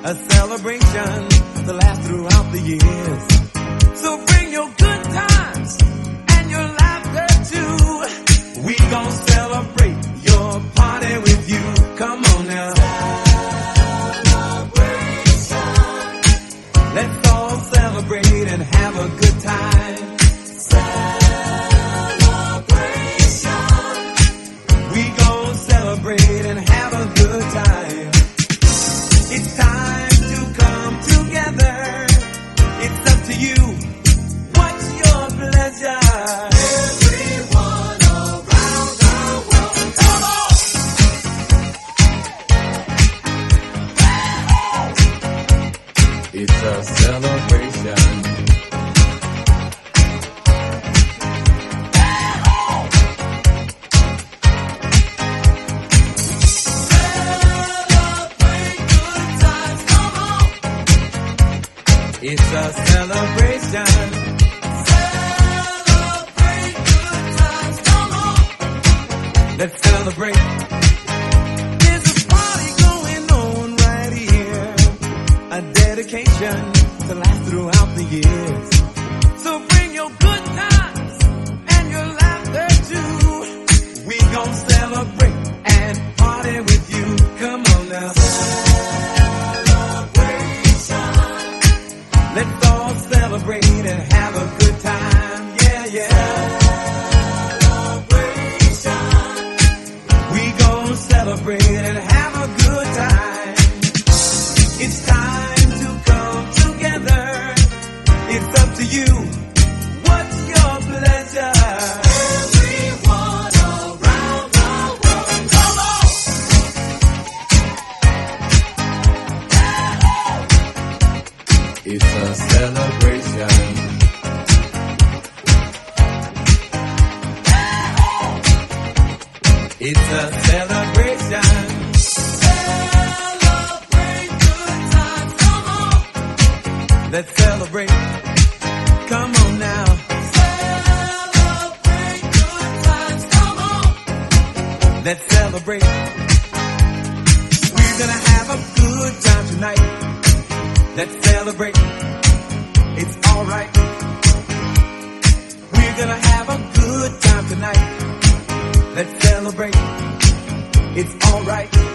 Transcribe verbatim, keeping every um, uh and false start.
a celebration to last throughout the years. So bring your good times and your laughter too. We gon' celebrate your party with you. Come on now. Celebration. Let's all celebrate and have a good time. Celebration. We gon' celebrate and have a good time. It's time to come together. It's up to you. What's your pleasure? Everyone around the world, come on! It's a celebration. It's a celebration. Celebrate good times, come on. Let's celebrate. There's a party going on right here. A dedication to last throughout the years. So bring your good times and your laughter too. We gon' celebrate and party with you. Come on now. Let's all celebrate and have a good time, yeah, yeah. Celebration. We gon' celebrate and have a good time. It's time to come together. It's up to you. What's your pleasure? Everyone around the world, come on! It's a celebration. It's a celebration. Celebrate good times, come on. Let's celebrate. Come on now. Celebrate good times, come on. Let's celebrate. We're gonna have a good time tonight. Let's celebrate. It's alright. We're gonna have a good time tonight. Let's celebrate. It's alright.